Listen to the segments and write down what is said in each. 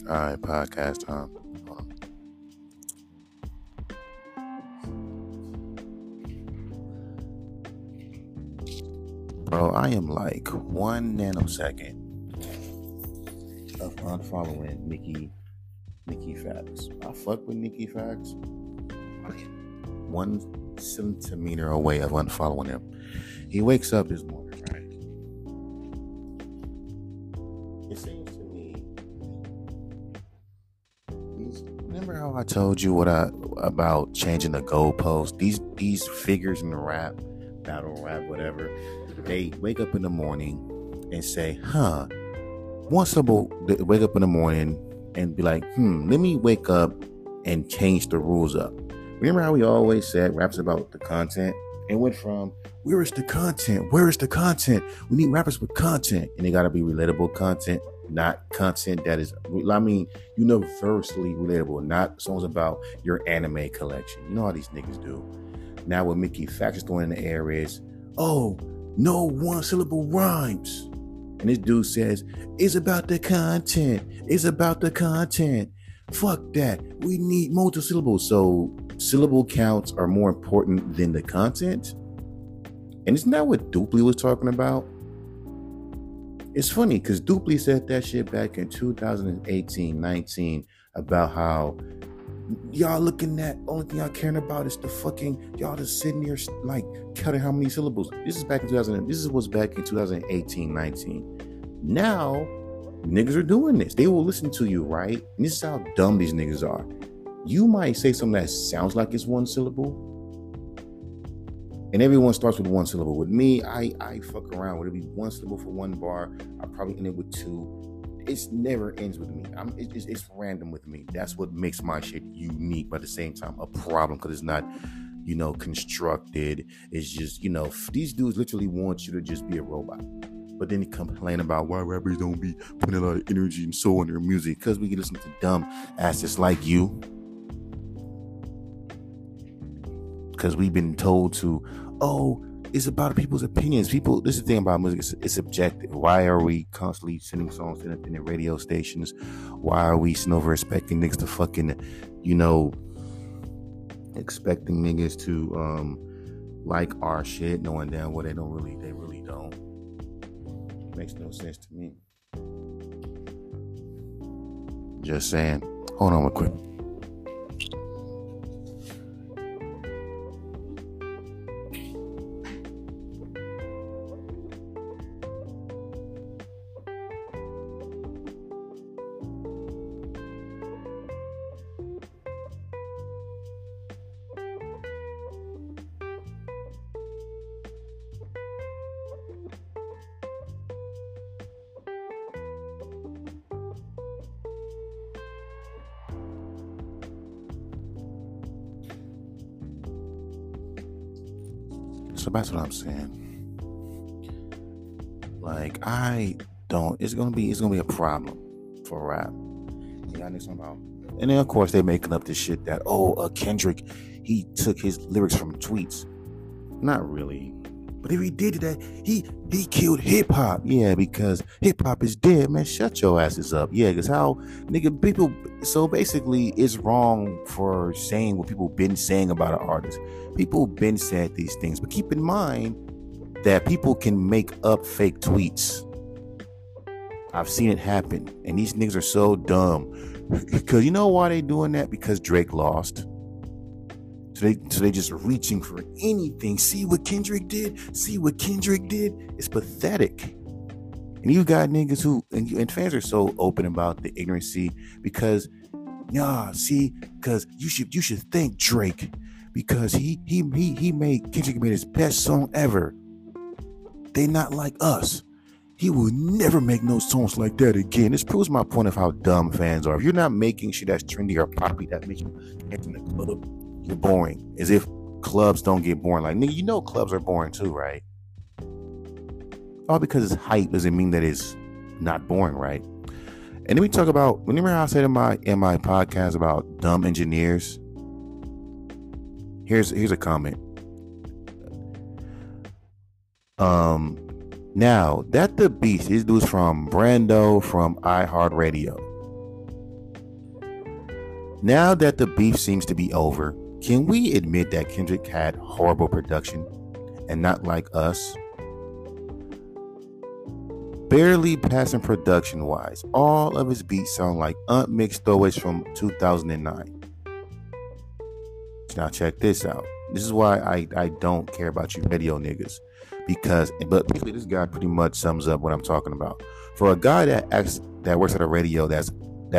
All right, podcast time. Bro, I am like 1 nanosecond of unfollowing Nikki Facts. I fuck with Nikki Facts. I am 1 centimeter away of unfollowing him. He wakes up this morning, right? It seems to me. Remember how I told you about changing the goalpost? These figures in the rap, battle rap, whatever. They wake up in the morning and say, one syllable. They wake up in the morning and be like, let me wake up and change the rules up. Remember how we always said raps about the content? It went from, where is the content? Where is the content? We need rappers with content. And they got to be relatable content, not content that is, universally relatable, not songs about your anime collection. You know how these niggas do. Now what Mickey Facts is throwing in the air is, no one-syllable rhymes. And this dude says, it's about the content. It's about the content. Fuck that. We need multi-syllables. So syllable counts are more important than the content. And isn't that what Dupley was talking about? It's funny because Dupley said that shit back in 2018-19 about how y'all looking at, only thing y'all caring about is the fucking, y'all just sitting here like counting how many syllables. This is back in 2018-19. Now, niggas are doing this. They will listen to you, right? And this is how dumb these niggas are. You might say something that sounds like it's one syllable, and everyone starts with one syllable. With me, I fuck around. Would it be one syllable for one bar? I probably end it with two. It never ends with me. It's random with me. That's what makes my shit unique, but at the same time a problem, because it's not, constructed. It's just, these dudes literally want you to just be a robot. But then they complain about why rappers don't be putting a lot of energy and soul in their music, because we can listen to dumb asses like you. Because we've been told to, it's about people's opinions. This is the thing about music, it's subjective. Why are we constantly sending songs to independent radio stations? Why are we sitting over expecting niggas to fucking, expecting niggas to like our shit, knowing damn well they really don't. It makes no sense to me. Just saying. Hold on real quick. So that's what I'm saying. Like, it's gonna be a problem for rap. And then of course they making up this shit that, Kendrick, he took his lyrics from tweets. Not really. But if he did that, he killed hip hop. Yeah, because hip hop is dead, man. Shut your asses up. Yeah, because people. So basically, it's wrong for saying what people been saying about an artist. People been said these things, but keep in mind that people can make up fake tweets. I've seen it happen, and these niggas are so dumb. Because you know why they doing that? Because Drake lost. So they just reaching for anything. See what Kendrick did? It's pathetic. And you got niggas and fans are so open about the ignorancy because you should thank Drake because he made Kendrick made his best song ever. They not like us. He will never make no songs like that again. This proves my point of how dumb fans are. If you're not making shit that's trendy or poppy that makes you dance in the club, you're boring. As if clubs don't get boring. Like, nigga, clubs are boring too, right? All because it's hype doesn't mean that it's not boring, right? And then we talk about, remember how I said in my podcast about dumb engineers? Here's a comment. Now that the beast, this dude's from Brando from iHeartRadio. Now that the beef seems to be over, can we admit that Kendrick had horrible production and not like us? Barely passing production wise, all of his beats sound like unmixed throwaways from 2009. Now check this out. This is why I don't care about you radio niggas. But basically this guy pretty much sums up what I'm talking about. For a guy that works at a radio, that's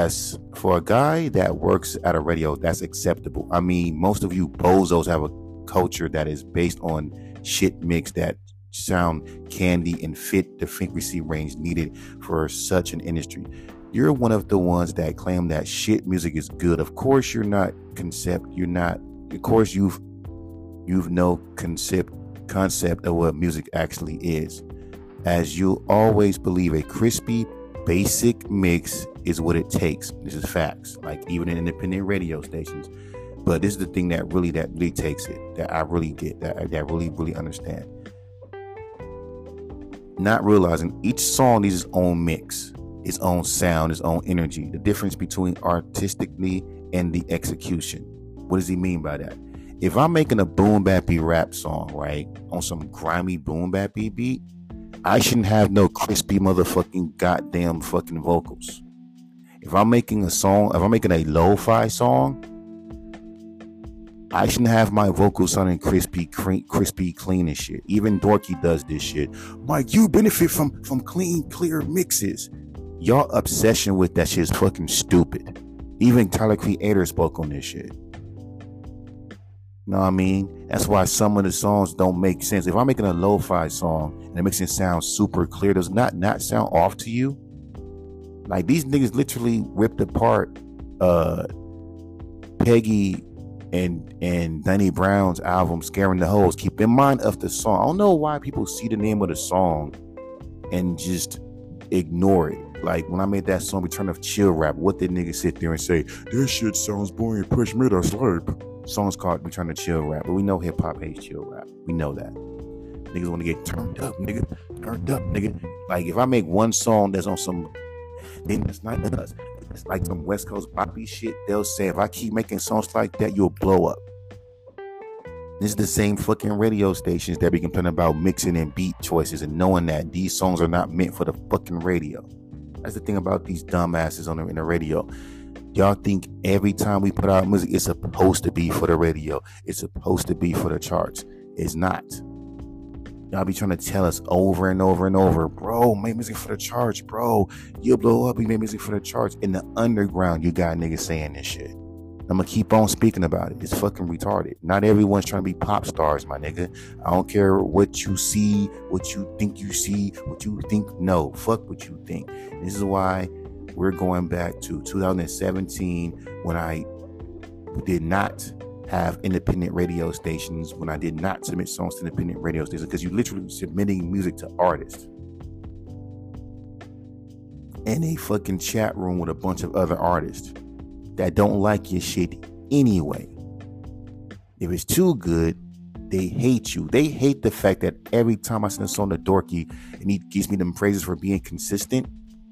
acceptable. I mean, most of you bozos have a culture that is based on shit mix that sound candy and fit the frequency range needed for such an industry. You're one of the ones that claim that shit music is good. Of course you've no concept of what music actually is, as you always believe a crispy basic mix is what it takes. This is facts, like even in independent radio stations. But this is the thing that really takes it, that I really get, that really understand. Not realizing each song needs its own mix, its own sound, its own energy. The difference between artistically and the execution. What does he mean by that? If I'm making a boom bappy rap song, right, on some grimy boom bappy beat, I shouldn't have no crispy motherfucking goddamn fucking vocals. If I'm making a lo-fi song, I shouldn't have my vocals sounding crispy, clean and shit. Even Dorky does this shit. Mike, you benefit from clean, clear mixes. Y'all obsession with that shit is fucking stupid. Even Tyler Creator spoke on this shit. You know what I mean? That's why some of the songs don't make sense. If I'm making a lo-fi song and it makes it sound super clear, does not sound off to you? Like, these niggas literally ripped apart Peggy and Danny Brown's album Scaring the Hoes. Keep in mind of the song. I don't know why people see the name of the song and just ignore it. Like, when I made that song Return of Chill Rap, what did niggas sit there and say, this shit sounds boring, push me to sleep? Song's called Return to Chill Rap, but we know hip hop hates chill rap. We know that. Niggas want to get turned up, nigga. Like, if I make one song that's on some, then it's not us. It's like some West Coast poppy shit. They'll say, if I keep making songs like that, you'll blow up. This is the same fucking radio stations that be complaining about mixing and beat choices and knowing that these songs are not meant for the fucking radio. That's the thing about these dumbasses in the radio. Y'all think every time we put out music, it's supposed to be for the radio. It's supposed to be for the charts. It's not. Y'all be trying to tell us over and over and over, bro, make music for the charts, bro. You'll blow up, you make music for the charts. In the underground, you got niggas saying this shit. I'm gonna keep on speaking about it. It's fucking retarded. Not everyone's trying to be pop stars, my nigga. I don't care what you see, what you think you see, what you think. No, fuck what you think. This is why we're going back to 2017 when I did not have independent radio stations, when I did not submit songs to independent radio stations, because you're literally submitting music to artists in a fucking chat room with a bunch of other artists that don't like your shit anyway. If it's too good, they hate you. They hate the fact that every time I send a song to Dorky and he gives me them praises for being consistent,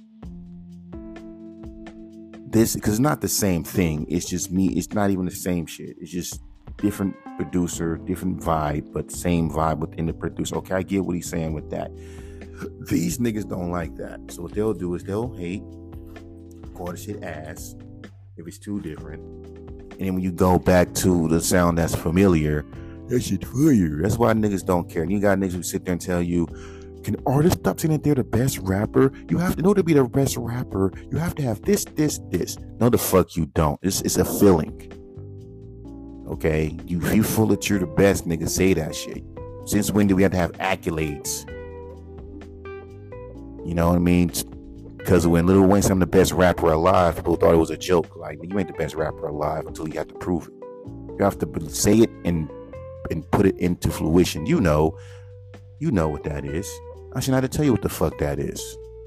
because it's not the same thing. It's just me. It's not even the same shit. It's just different producer, different vibe, but same vibe within the producer. Okay, I get what he's saying with that. These niggas don't like that. So what they'll do is they'll hate, call the shit ass if it's too different. And then when you go back to the sound that's familiar, that shit fire. That's why niggas don't care. And you got niggas who sit there and tell you, can artists stop saying that they're the best rapper? You have to know to be the best rapper. You have to have this. No, the fuck you don't. It's a feeling. Okay? If you feel that you're the best, nigga, say that shit. Since when do we have to have accolades? You know what I mean? Because when Lil Wayne said I'm the best rapper alive, people thought it was a joke. Like, you ain't the best rapper alive until you have to prove it. You have to say it and put it into fruition. You know what that is. I shouldn't have to tell you what the fuck that is.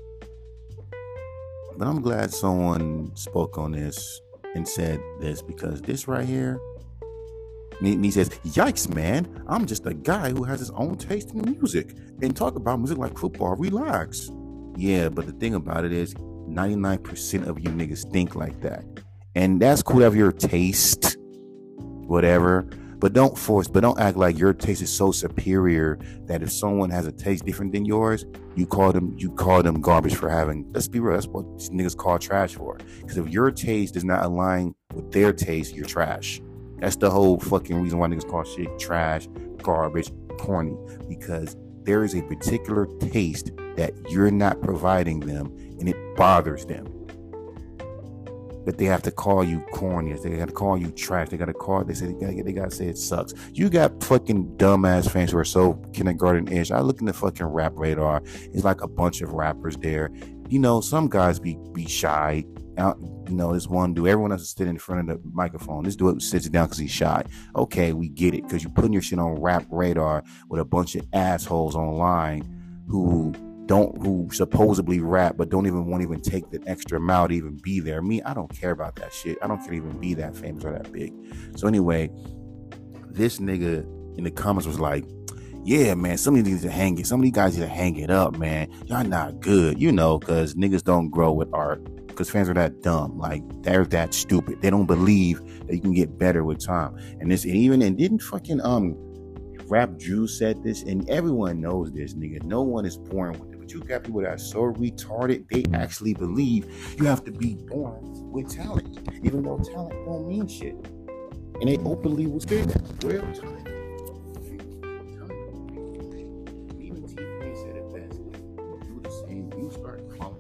But I'm glad someone spoke on this and said this, because this right here, and he says, yikes, man, I'm just a guy who has his own taste in music and talk about music like football. Relax. Yeah, but the thing about it is 99% of you niggas think like that. And that's cool to have your taste, whatever. But don't act like your taste is so superior that if someone has a taste different than yours, you call them garbage for having. Let's be real, that's what these niggas call trash for. Because if your taste does not align with their taste, you're trash. That's the whole fucking reason why niggas call shit trash, garbage, corny. Because there is a particular taste that you're not providing them, and it bothers them. But they have to call you corny. They got to call you trash. They got to say it sucks. You got fucking dumbass fans who are so kindergarten-ish. I look in the fucking rap radar. It's like a bunch of rappers there. You know, some guys be shy. You know, this one dude, everyone else is sitting in front of the microphone. This dude sits down because he's shy. Okay, we get it. Because you're putting your shit on rap radar with a bunch of assholes online who supposedly rap but won't even take the extra mile to even be there. Me, I don't care about that shit. I don't care to even be that famous or that big. So anyway, this nigga in the comments was like, yeah, man, some of these guys need to hang it up, man. Y'all not good, you know, because niggas don't grow with art. Because fans are that dumb. Like, they're that stupid. They don't believe that you can get better with time. And didn't fucking Rap Drew said this, and everyone knows this, nigga. No one is born with it. But you got people that are so retarded, they actually believe you have to be born with talent, even though talent don't mean shit. And they openly will say that. Well, talent. Even T-Pain said it best. You do the same. You start calling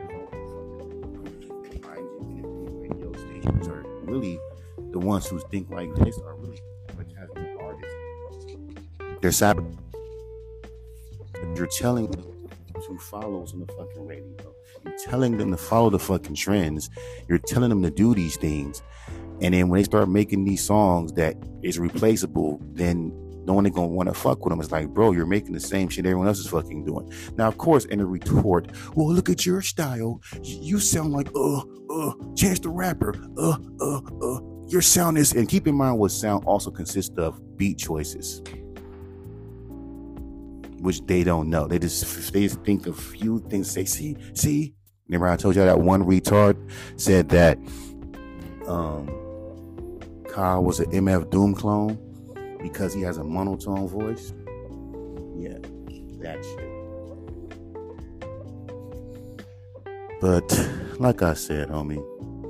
radio stations are really the ones who think like this are really advertising artists. They're sabotaging. You're telling them to follow on the fucking radio. You're telling them to follow the fucking trends. You're telling them to do these things. And then when they start making these songs that is replaceable, then no one is going to want to fuck with them. It's like, bro, you're making the same shit everyone else is fucking doing. Now, of course, in a retort, well, look at your style. You sound like, Chance the Rapper. Your sound is, and keep in mind what sound also consists of beat choices, which they don't know. They just think of few things. Say, see. Remember I told you that one retard said that Kyle was an MF Doom clone because he has a monotone voice. Yeah, that shit. But like I said, homie,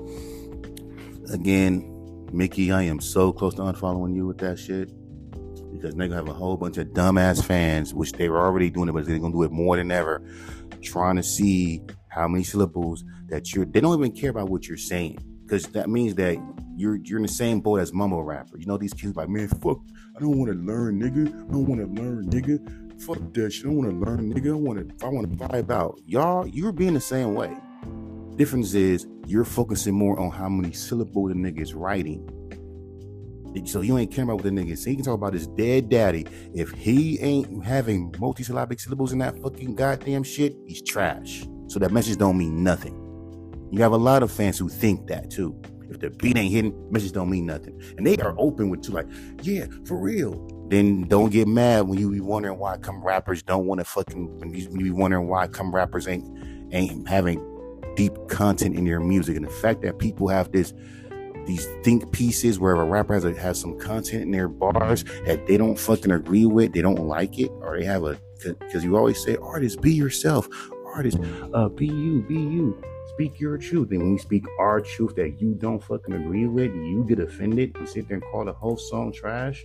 again, Mickey, I am so close to unfollowing you with that shit. Because they're going to have a whole bunch of dumbass fans, which they were already doing it, but they're going to do it more than ever, trying to see how many syllables that they don't even care about what you're saying. Because that means that you're in the same boat as mumble rapper. You know, these kids like, man, fuck, I don't want to learn, nigga. I don't want to learn, nigga. Fuck that shit. I don't want to learn, nigga. I want to vibe out. Y'all, you're being the same way. Difference is you're focusing more on how many syllables the nigga is writing. So you ain't caring about what the nigga is saying. He can talk about his dead daddy. If he ain't having multisyllabic syllables in that fucking goddamn shit, he's trash. So that message don't mean nothing. You have a lot of fans who think that too. If the beat ain't hitting, message don't mean nothing. And they are open with like, yeah, for real. Then don't get mad when you be wondering why come rappers don't want to fucking, when you be wondering why come rappers ain't having deep content in their music. And the fact that people have these think pieces where a rapper has some content in their bars that they don't fucking agree with, they don't like it, or they have because you always say, artist, be yourself. Artist, be you. Speak your truth. And when we speak our truth that you don't fucking agree with, you get offended and sit there and call the whole song trash.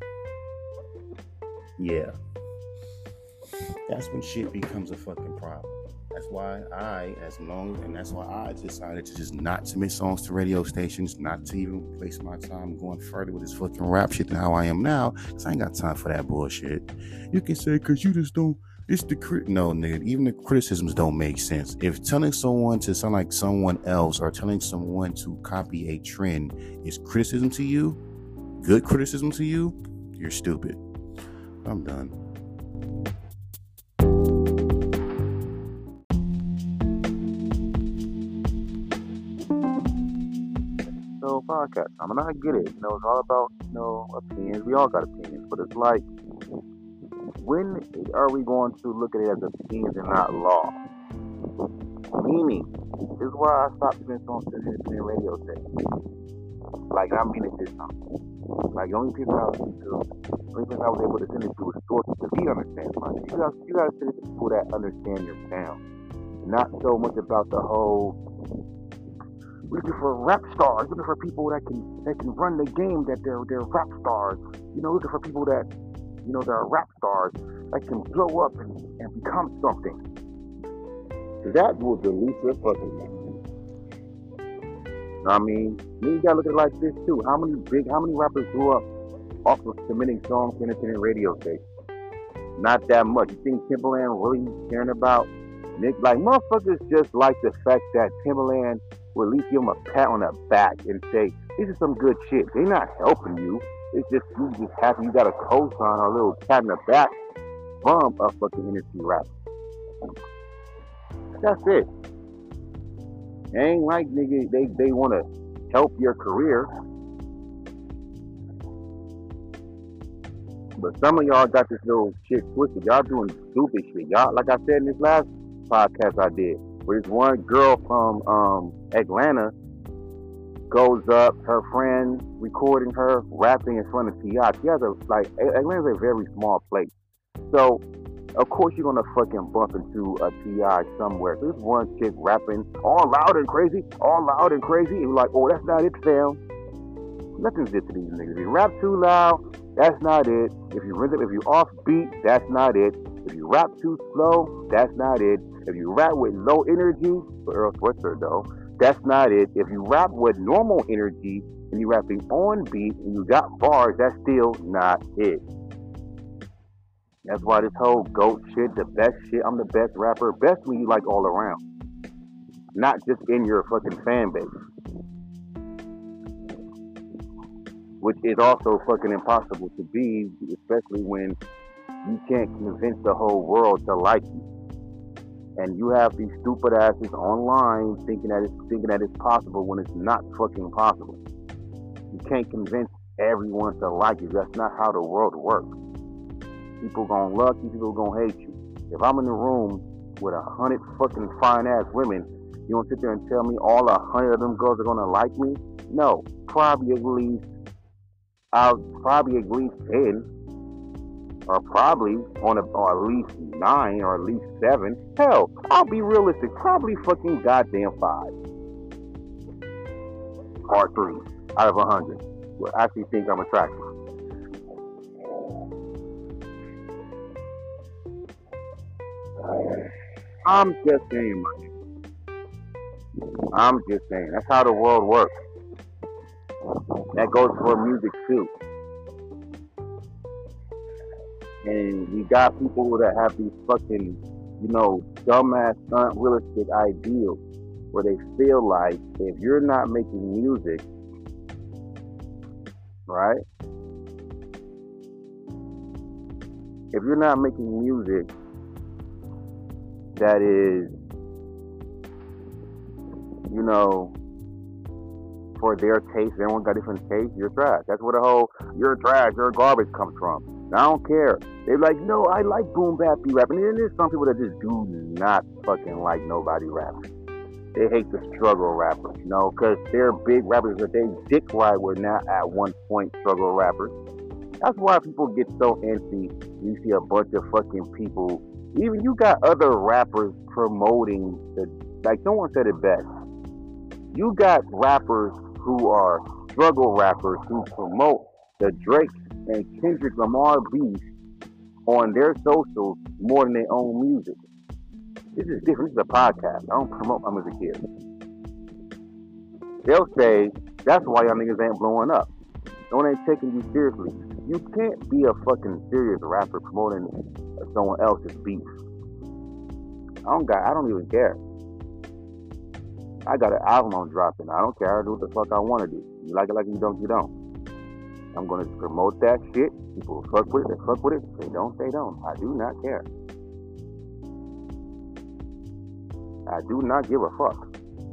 Yeah. That's when shit becomes a fucking problem. That's why I decided to just not submit songs to radio stations, not to even waste my time going further with this fucking rap shit than how I am now, because I ain't got time for that bullshit. You can say, because you just don't, it's the no, nigga, even the criticisms don't make sense. If telling someone to sound like someone else or telling someone to copy a trend is criticism to you, good criticism to you, you're stupid. I'm done. Podcast. I mean, I get it. You know, it's all about, opinions. We all got opinions, but it's like, when are we going to look at it as opinions and not law? Meaning, this is why I stopped listening to independent radio stations. Like, I mean it this time. Like, the only people I was able to send it to was sources that we understand. Like, you gotta send it to people that understand your sound. Not so much about the whole looking for rap stars, looking for people that can run the game, that they're rap stars. You know, looking for people that, you know, they're rap stars that can blow up and become something. That will delete your fucking name. I mean, you gotta look at it like this too. How many rappers grew up off of submitting songs to independent radio stations? Not that much. You think Timbaland really caring about Nick? Like, motherfuckers just like the fact that Timbaland will at least give him a pat on the back and say, this is some good shit. They're not helping you. It's just, you just happy you got a cosign or a little pat on the back from a fucking industry rapper. That's it. It ain't like, nigga, they want to help your career. But some of y'all got this little shit twisted. Y'all doing stupid shit. Y'all, like I said in this last podcast I did, where this one girl from Atlanta goes up, her friend recording her rapping in front of T.I. Atlanta's a very small place. So, of course you're gonna fucking bump into a T.I. somewhere. There's one chick rapping all loud and crazy, and you're like, oh, that's not it, fam. Nothing's it to these niggas. If you rap too loud, that's not it. If you off beat, that's not it. If you rap too slow, that's not it. If you rap with low energy, for Earl Sweatshirt though, that's not it. If you rap with normal energy and you rapping on beat and you got bars, that's still not it. That's why this whole GOAT shit, the best shit, I'm the best rapper, best when you like all around. Not just in your fucking fan base. Which is also fucking impossible to be, especially when you can't convince the whole world to like you. And you have these stupid asses online thinking that it's possible when it's not fucking possible. You can't convince everyone to like you. That's not how the world works. People gonna love you, people gonna hate you. If I'm in the room with 100 fucking fine ass women, you don't sit there and tell me all 100 of them girls are gonna like me? No, probably at least 10, or probably or at least 9 or at least 7. Hell, I'll be realistic, probably fucking goddamn 5 or 3 out of 100 will actually think I'm attractive. I'm just saying, man. I'm just saying. That's how the world works. That goes for music too. And you got people that have these fucking, dumbass, unrealistic ideals where they feel like if you're not making music, right? If you're not making music that is, for their taste, everyone got different tastes, you're trash. That's where the whole, you're trash, you're garbage comes from. I don't care. They're like, no, I like boom bap rap. And then there's some people that just do not fucking like nobody rapping. They hate the struggle rappers, because they're big rappers that they dick ride were not at one point struggle rappers. That's why people get so antsy. You see a bunch of fucking people, even you got other rappers promoting like someone said it best. You got rappers who are struggle rappers who promote the Drake and Kendrick Lamar beef on their socials more than their own music. This is different. This is a podcast. I don't promote my music here. They'll say, that's why y'all niggas ain't blowing up. No one ain't taking you seriously. You can't be a fucking serious rapper promoting someone else's beef. I don't even care. I got an album I'm dropping. I don't care. I do what the fuck I want to do. You like it, you don't, you don't. I'm going to promote that shit. People fuck with it, they fuck with it. They don't, they don't. I do not care. I do not give a fuck.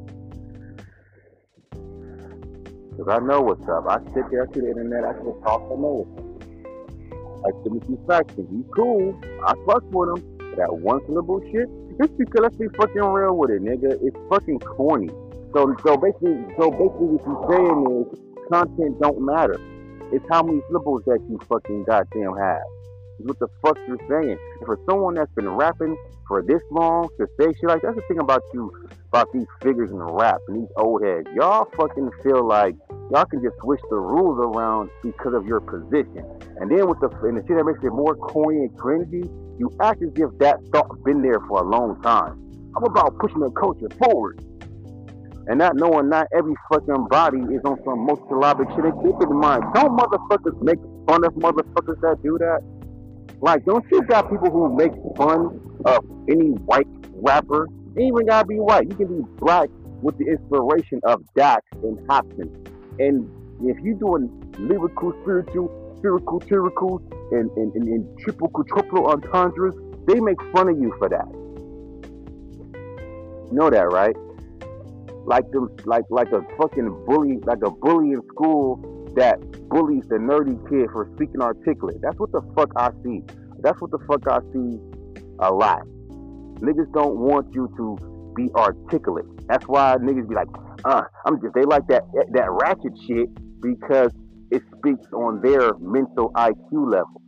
Because I know what's up. I sit there to the internet, I can talk to know what's up. Like Timothy Saxton, he's cool. I fuck with him. that one syllable shit, it's because let's be fucking real with it, nigga. It's fucking corny. So basically, what you're saying is content don't matter. It's how many syllables that you fucking goddamn have. Is what the fuck you're saying. And for someone that's been rapping for this long to say shit like that's the thing about you, about these figures in the rap and these old heads. Y'all fucking feel like y'all can just switch the rules around because of your position. And then with the shit that makes it more corny and cringy, you act as if that thought been there for a long time. I'm about pushing the culture forward. And not knowing not every fucking body is on some multisyllabic shit. And keep it in mind, don't motherfuckers make fun of motherfuckers that do that? Like, don't you got people who make fun of any white rapper? You ain't even gotta be white. You can be black with the inspiration of Dax and Hopkins. And if you doing lyrical, spiritual, and triple entendres, they make fun of you for that. You know that, right? Like a fucking bully, like a bully in school that bullies the nerdy kid for speaking articulate. That's what the fuck I see. That's what the fuck I see a lot. Niggas don't want you to be articulate. That's why niggas be like, they like that ratchet shit because it speaks on their mental IQ level.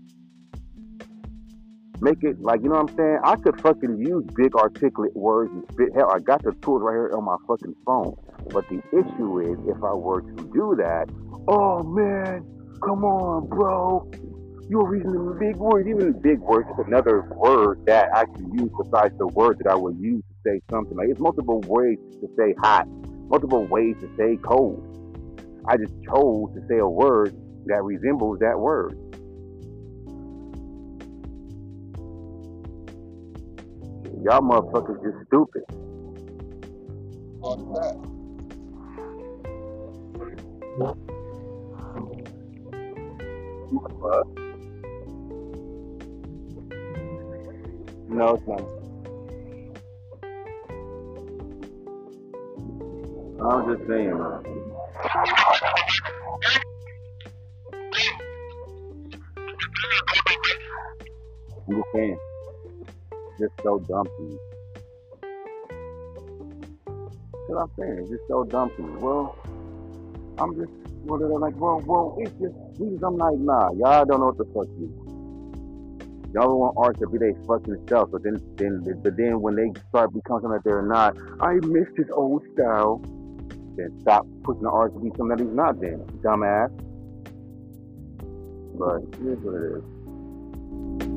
Make it like, you know what I'm saying? I could fucking use big articulate words and spit. Hell, I got the tools right here on my fucking phone. But the issue is, if I were to do that, oh man, come on, bro. You're using big words. Even big words is another word that I can use besides the word that I would use to say something. Like, it's multiple ways to say hot, multiple ways to say cold. I just chose to say a word that resembles that word. Y'all motherfuckers just stupid. What's that? What? No, it's not. I'm just saying, man. I'm just saying. Just so dumb to me. That's what I'm saying. It's just so dumb to me. Well, I'm just, they're like, well, it's just, I'm like, nah, y'all don't know what the fuck you want. Y'all want art to be their fucking self, but then when they start becoming something that they're not, I miss this old style, then stop pushing the art to be something that he's not then, dumbass. But here's what it is.